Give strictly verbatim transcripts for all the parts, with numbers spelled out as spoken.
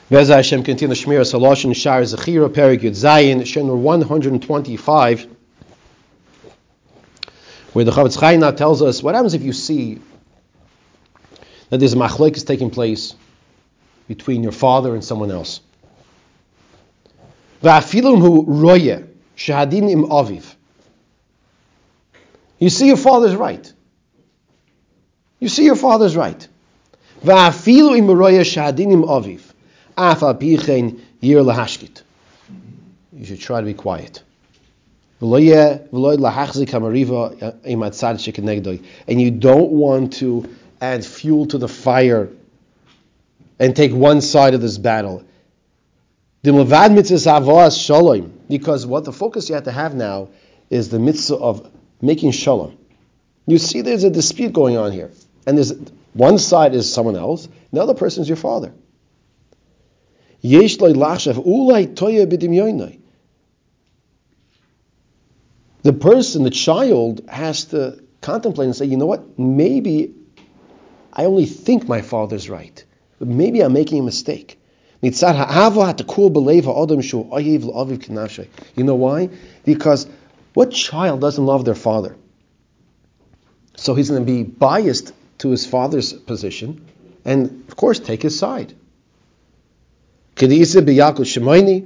V'ezah Hashem continue Shmir Salosh and Shar Zechira Perik Yud Zayin Shenur one hundred twenty-five, where the Chavetz Chaim now tells us what happens if you see that there's a machlokes taking place between your father and someone else. V'afilum hu roye shehadin im aviv. You see your father's right. You see your father's right. V'afilu im roye shehadin im aviv. You should try to be quiet. And you don't want to add fuel to the fire and take one side of this battle. Because what the focus you have to have now is the mitzvah of making shalom. You see there's a dispute going on here. And there's one side is someone else, the other person is your father. The person, the child, has to contemplate and say, you know what, maybe I only think my father's right, but maybe I'm making a mistake. You know why? Because what child doesn't love their father? So he's going to be biased to his father's position and, of course, take his side. Kedisa b'Yakov Shemaini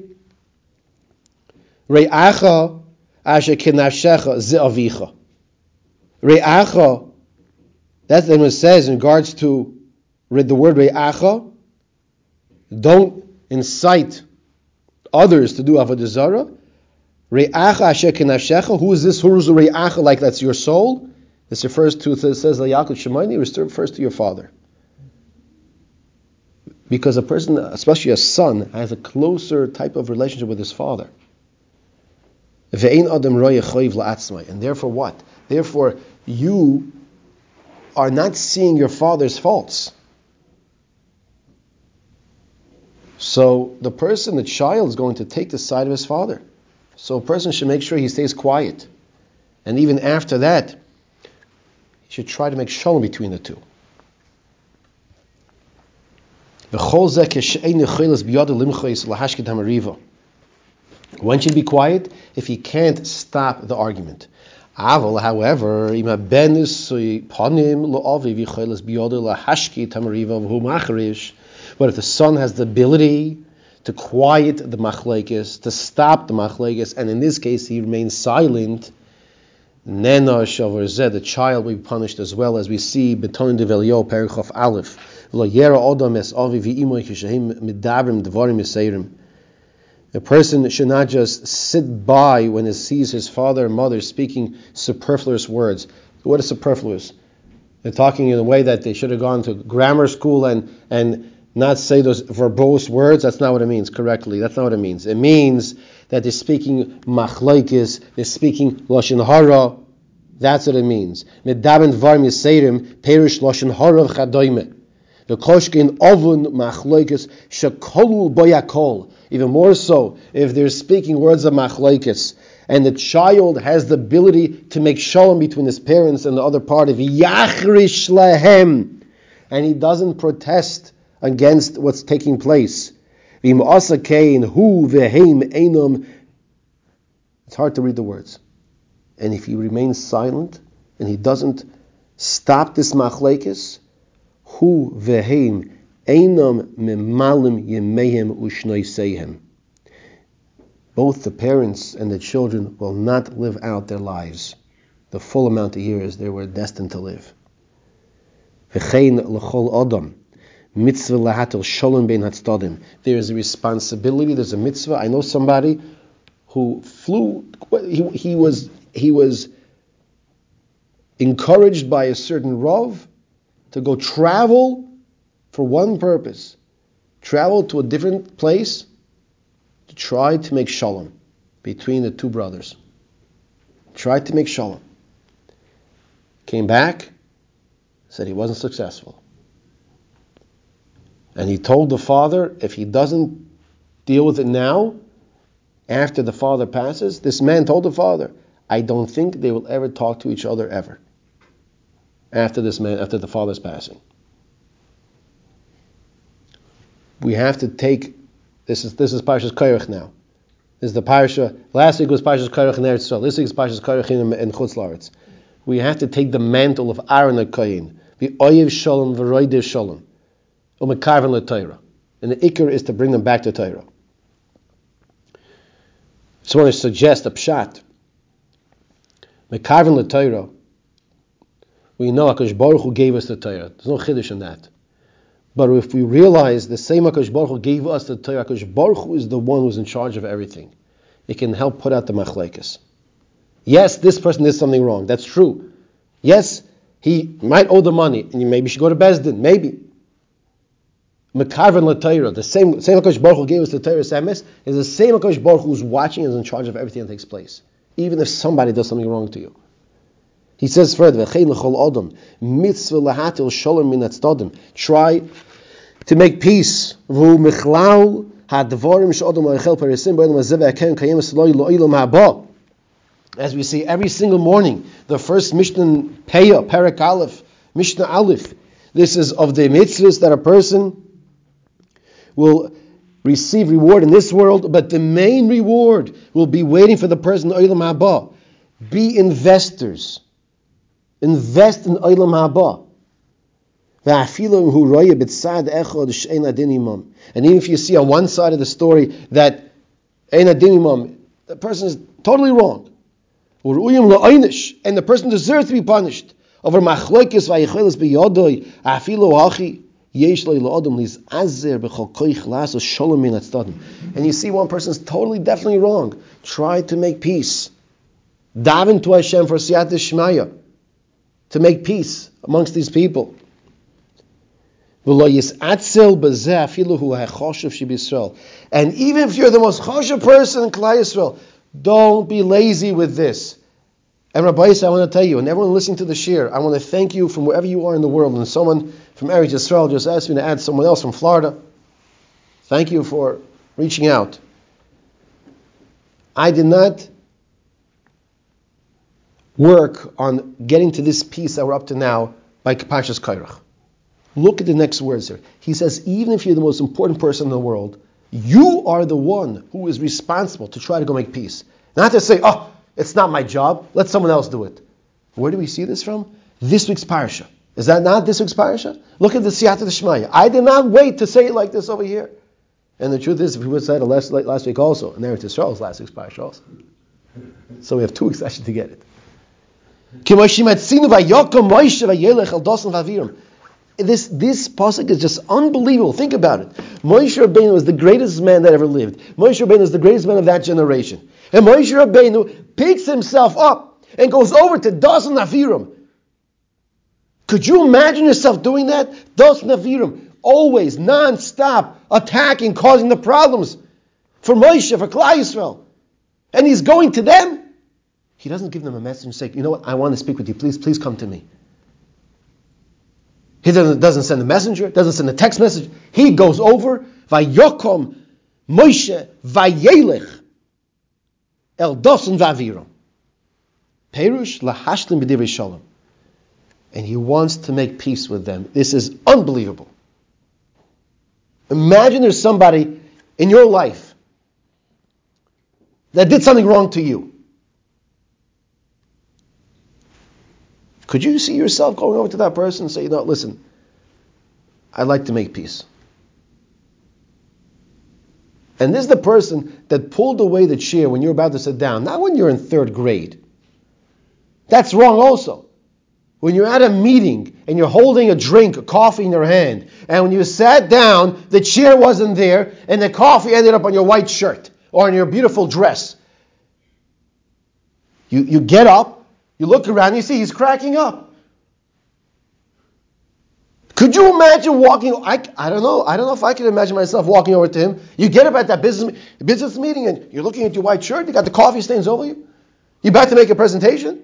Re'acha asher kenafshecha ze avicha. Re'acha, that's what it says in regards to the word Re'acha. Don't incite others to do avodah zarah. Re'acha asher kenafshecha. Who is this? Who is Re'acha? Like that's your soul. This refers to, it says Ya'akov Shemaini, it refers to your father. Because a person, especially a son, has a closer type of relationship with his father. And therefore what? Therefore, you are not seeing your father's faults. So the person, the child, is going to take the side of his father. So a person should make sure he stays quiet. And even after that, he should try to make shalom between the two. When should he be quiet? If he can't stop the argument. However, but if the son has the ability to quiet the machlekes, to stop the machlekes, and in this case he remains silent, the child will be punished as well, as we see Betonin Develio Perichof Aleph. A person should not just sit by when he sees his father and mother speaking superfluous words. What is superfluous? They're talking in a way that they should have gone to grammar school and, and not say those verbose words. That's not what it means correctly. That's not what it means. It means that they're speaking machlokes, they're speaking lashon hara. That's what it means. Medaben dvarim yiseirim perish lashon hara v'chadoyme. V'koshkin ovun machlokes shekolu boyakol. Even more so, if they're speaking words of machlokes, and the child has the ability to make shalom between his parents and the other party, v'yachrish lahem, and he doesn't protest against what's taking place. It's hard to read the words. And if he remains silent and he doesn't stop this machlekes, hu veheim einam memalim yemehem ushnoiseihem. Both the parents and the children will not live out their lives the full amount of years they were destined to live. V'chein l'chol adam. Mitzvah lahatel shalom bein hatzdadim. There is a responsibility. There's a mitzvah. I know somebody who flew. He, he was he was encouraged by a certain rav to go travel for one purpose: travel to a different place to try to make shalom between the two brothers. Tried to make shalom. Came back, said he wasn't successful. And he told the father, if he doesn't deal with it now, after the father passes, this man told the father, I don't think they will ever talk to each other ever. After this man, after the father's passing. we have to take, this is this is Parshas Korach now. This is the Parsha, last week was Parshas Korach in Eretz Yisrael, this week is Parshas Korach in, in Chutz La'aretz. We have to take the mantle of Aaron HaKohen, the Oyev Shalom, V'roidev Shalom, U'mekarven l'Torah. And the Iker is to bring them back to Torah. So I want to suggest a pshat. Mekarven l'Torah, we know HaKadosh Baruch Hu gave us the Torah. There's no chiddush in that. But if we realize the same HaKadosh Baruch Hu gave us the Torah, HaKadosh Baruch Hu is the one who's in charge of everything. It can help put out the machlekes. Yes, this person did something wrong. That's true. Yes, he might owe the money, and you maybe should go to Beis Din. Maybe. Mekarven l'Torah, the same same HaKadosh Baruch Hu gave us the Torah Semes, is the same HaKadosh Baruch Hu who's watching and is in charge of everything that takes place, even if somebody does something wrong to you. He says further, Try to make peace. As we see every single morning, the first Mishnah Peah, Perek Aleph, Mishnah Aleph, this is of the mitzvahs that a person will receive reward in this world, but the main reward will be waiting for the person in Olam Haba. Be investors. Invest in Olam Haba. And even if you see on one side of the story that Ein Adin Imam, the person is totally wrong, and the person deserves to be punished, over machlokes vayicheles biyodoi afilo hachi yesh lo l'adam lizazer b'chol koich lasos shalom min atzadim. And you see one person is totally, definitely wrong. Try to make peace. Daven to Hashem for siyat d'shmaya, to make peace amongst these people. And even if you're the most choshev person in Klal Yisrael, don't be lazy with this. And Rabbi Yisrael, I want to tell you, and everyone listening to the shir, I want to thank you from wherever you are in the world. And someone from Eretz Yisrael just asked me to add someone else from Florida. Thank you for reaching out. I did not work on getting to this piece that we're up to now by Parshas Korach. Look at the next words here. He says, even if you're the most important person in the world, you are the one who is responsible to try to go make peace. Not to say, oh, it's not my job, let someone else do it. Where do we see this from? This week's parasha. Is that not this week's parasha? Look at the Siyata D'Shmaya. I did not wait to say it like this over here. And the truth is, if we would have said it last, last week also, and Eretz Yisrael is last week's parasha also. So we have two weeks actually to get it. This this pasuk is just unbelievable. Think about it. Moshe Rabbeinu was the greatest man that ever lived. Moshe Rabbeinu is the greatest man of that generation. And Moshe Rabbeinu picks himself up and goes over to Dasan Aviram. Could you imagine yourself doing that? Dasan Aviram, always, non-stop, attacking, causing the problems for Moshe, for Klal Yisrael. And he's going to them. He doesn't give them a message and say, you know what, I want to speak with you. Please, please come to me. He doesn't, doesn't send a messenger, doesn't send a text message. He goes over, Vayokom Moshe Vayelech El Dasan Vaviram. Perush Lahashlim B'divrei Shalom. And he wants to make peace with them. This is unbelievable. Imagine there's somebody in your life that did something wrong to you. Could you see yourself going over to that person and say, you know, listen, I'd like to make peace. And this is the person that pulled away the chair when you're about to sit down, not when you're in third grade. That's wrong also. When you're at a meeting and you're holding a drink, a coffee in your hand, and when you sat down, the chair wasn't there, and the coffee ended up on your white shirt or on your beautiful dress. You, you get up, you look around, you see he's cracking up. Could you imagine walking? I, I don't know. I don't know if I can imagine myself walking over to him. You get up at that business business meeting and you're looking at your white shirt. You got the coffee stains over you. You're about to make a presentation.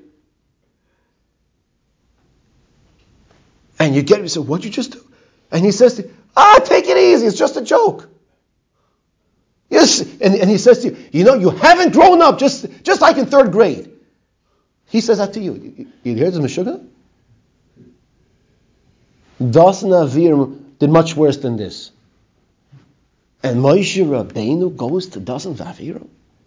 And you get him, you say, what'd you just do? And he says to you, ah, take it easy. It's just a joke. Yes. And, and he says to you, you know, you haven't grown up just, just like in third grade. He says that to you. You, you hear this, Meshuggah? Dasan Aviram did much worse than this. And Moshe Rabbeinu goes to Dasan V'Aviram.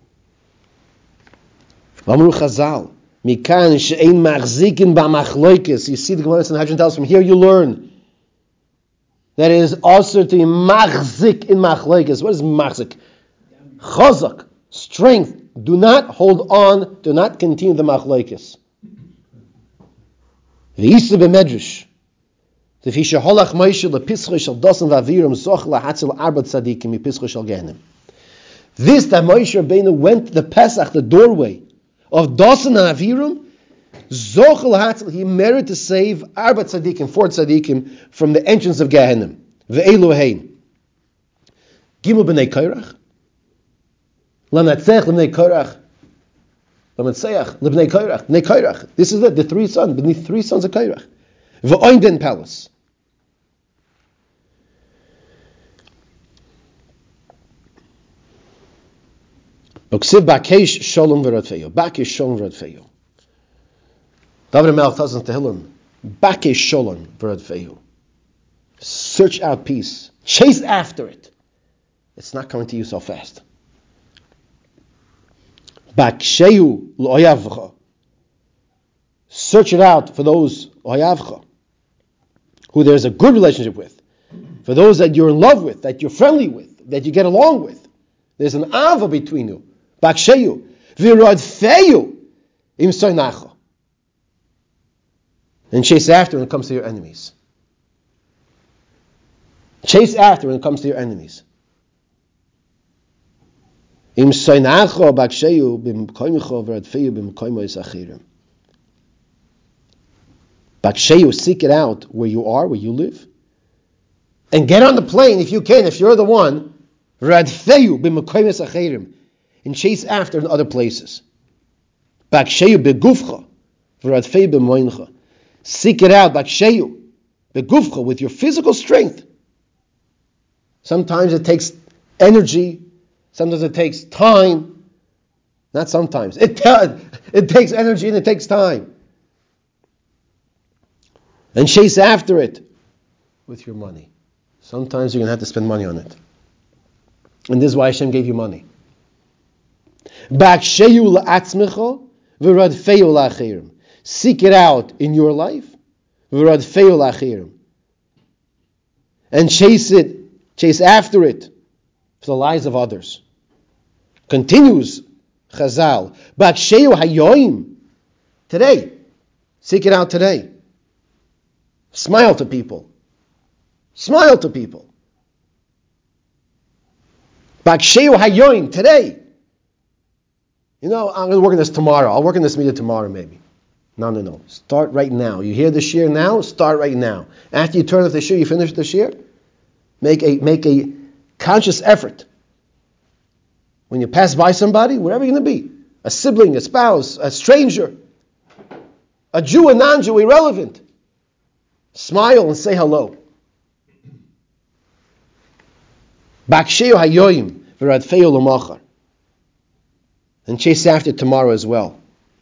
Amru Chazal, Mikan she'ein machzikin b'machloikis. You see the Gemara in Sanhedrin tells from here you learn that it is also to be machzik in machloikis. What is machzik? Chazak, strength. Do not hold on. Do not continue the machloikis. V'isa b'medrash. This that Moshe Rabbeinu went to the Pesach, the doorway of Dasan and Aviram, Zochel Hatzel, he merited to save Arba Tzadikim, four Tzadikim, from the entrance of Gehenna. Ve'elu hein. Gimel b'nei Korach. Lanatzech l'bnei Korach. Lamatzeach l'bnei Korach. B'nei Korach. This is it, the three sons, the three sons of Korach. Ve'oinden palace. Oksiv Bakesh Shalom v'Radfeyo. Bakesh Shalom v'Radfeyo. David HaMelech tells us in Tehillim, Bakesh Shalom v'Radfeyo. Search out peace. Chase after it. It's not coming to you so fast. Bakshehu l'oyavcha. Search it out for those oyavcha, who there's a good relationship with, for those that you're in love with, that you're friendly with, that you get along with. There's an ava between you. Baksheyu, v'radfeyu, im soinacha. And chase after when it comes to your enemies. Chase after when it comes to your enemies. Im soinacha baksheyu b'mkoymecha v'radfeyu b'mkoymois achirim. Baksheyu, seek it out where you are, where you live, and get on the plane if you can, if you're the one. Radfeyu b'mkoymes achirim, and chase after in other places. Baksheyu begufcha, v'radfeyu b'moincha. Seek it out, baksheyu begufcha, with your physical strength. Sometimes it takes energy. Sometimes it takes time. Not sometimes. It it takes energy and it takes time. And chase after it with your money. Sometimes you're going to have to spend money on it. And this is why Hashem gave you money. Seek it out in your life. And chase it, chase after it for the lives of others. Continues Chazal. Today. Seek it out today. Smile to people. Smile to people. Baksheyu hayoim, today. You know, I'm going to work on this tomorrow. I'll work on this meeting tomorrow maybe. No, no, no. Start right now. You hear the shir now? Start right now. After you turn off the shir, you finish the shir? Make a, make a conscious effort. When you pass by somebody, wherever you're going to be, a sibling, a spouse, a stranger, a Jew, a non-Jew, irrelevant, smile and say hello. Baksheyu hayoim v'radfeyu l'machar, and chase after tomorrow as well.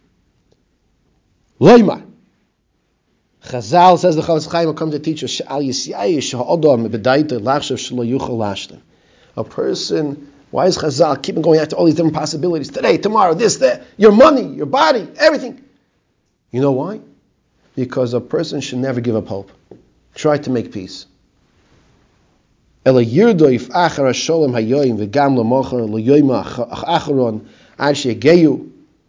Loimar. Chazal says the Chavetz Chaim will come to teach us al yisyayish ha'odam b'daita lachshav shelo yuchal lashtem. A person, why is Chazal keeping going after all these different possibilities? Today, tomorrow, this, that, your money, your body, everything. You know why? Because a person should never give up hope. Try to make peace. Ela yirdoif achar hasholem hayoim v'gam l'mochar l'yoim acharon ad shegeyu.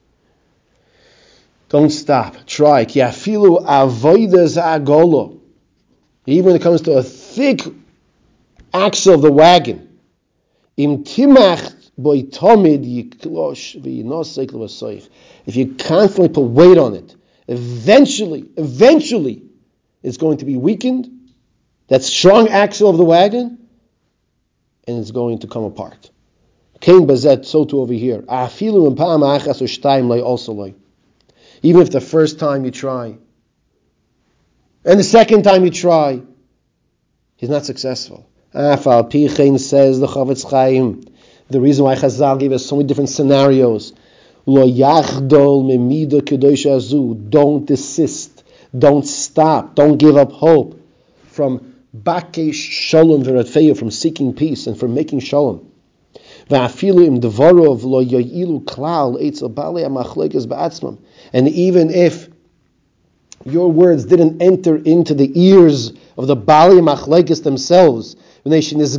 Don't stop. Try. Ki afilu avoida za'agolo. Even when it comes to a thick axle of the wagon. Im timach boi tomid yiklosh v'yinosek l'vasoich. If you constantly put weight on it, eventually, eventually, it's going to be weakened. That strong axle of the wagon, and it's going to come apart. Kain bazet, so too over here. Afilu impam achas or shtaim lay also lay. Even if the first time you try, and the second time you try, he's not successful. Afal Pichein says the Chavetz Chaim, the reason why Chazal gave us so many different scenarios. Lo yachdol memida kedosha azu. Don't desist. Don't stop. Don't give up hope from bakesh shalom v'radfeyu, from seeking peace and from making shalom. Va'afilu im devarov lo yoyilu klal eitzel balei hamachlokes ba'atzmam. And even if your words didn't enter into the ears of the balei hamachlokes themselves, why? Because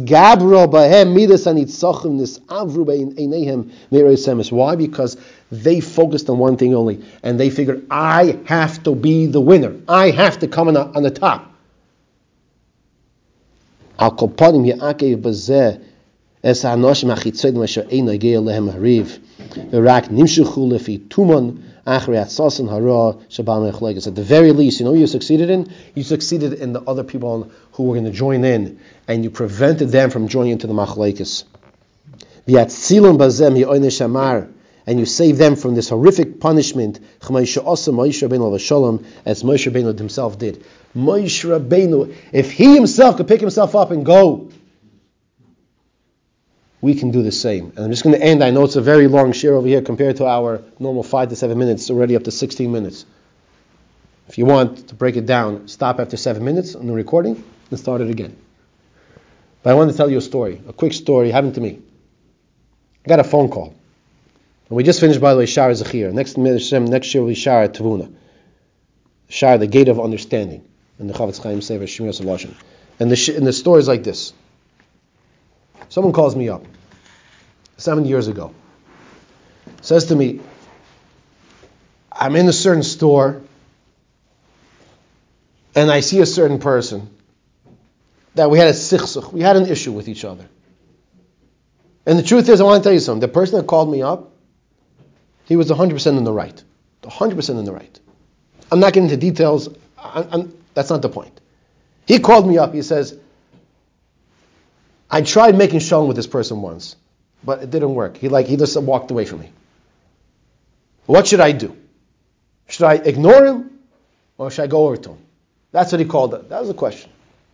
they focused on one thing only, and they figured, I have to be the winner. I have to come on the, on the top. At the very least, you know what you succeeded in? You succeeded in the other people who were going to join in, and you prevented them from joining into the machlekes. And you save them from this horrific punishment, as Moshe Rabbeinu himself did. Moshe Rabbeinu, if he himself could pick himself up and go, we can do the same. And I'm just going to end. I know it's a very long share over here compared to our normal five to seven minutes. It's already up to sixteen minutes. If you want to break it down, stop after seven minutes on the recording and start it again. But I want to tell you a story, a quick story happened to me. I got a phone call. And we just finished, by the way, Shara Zechir. Next, next year will be Shara Tavuna. Shara, the gate of understanding. And the Chavetz Chaim Sefer Shmir Saloshin. And the, sh- and the story is like this. Someone calls me up seven years ago. Says to me, I'm in a certain store and I see a certain person that we had a sichsuch, we had an issue with each other. And the truth is, I want to tell you something. The person that called me up, he was one hundred percent in the right. one hundred percent in the right. I'm not getting into details. I'm, I'm, that's not the point. He called me up. He says, I tried making shalom with this person once, but it didn't work. He like he just walked away from me. What should I do? Should I ignore him or should I go over to him? That's what he called it. That was the question.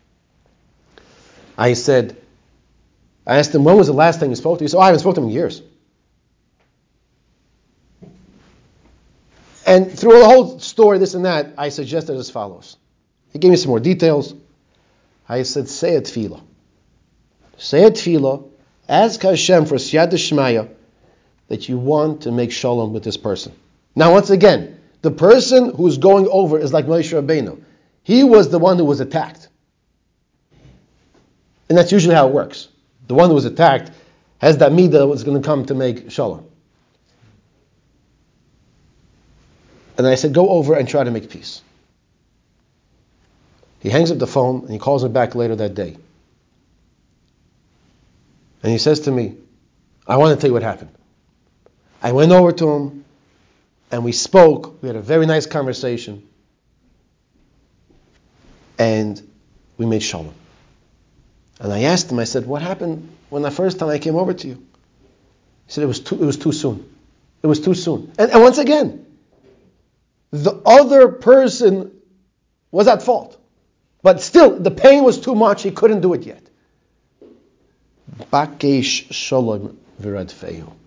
I said, I asked him, when was the last time you spoke to him? He said, oh, I haven't spoken to him in years. And through the whole story, this and that, I suggested as follows. He gave me some more details. I said, say a tefillah. Say a tefillah, ask Hashem for siyata shmaya that you want to make shalom with this person. Now, once again, the person who's going over is like Moshe Rabbeinu. He was the one who was attacked. And that's usually how it works. The one who was attacked has that midah that was going to come to make shalom. And I said, go over and try to make peace. He hangs up the phone and he calls me back later that day. And he says to me, I want to tell you what happened. I went over to him and we spoke. We had a very nice conversation. And we made shalom. And I asked him, I said, what happened when the first time I came over to you? He said, it was too, it was too soon. It was too soon. And, and once again, the other person was at fault. But still, the pain was too much. He couldn't do it yet. Bakesh shalom v'radfeyu.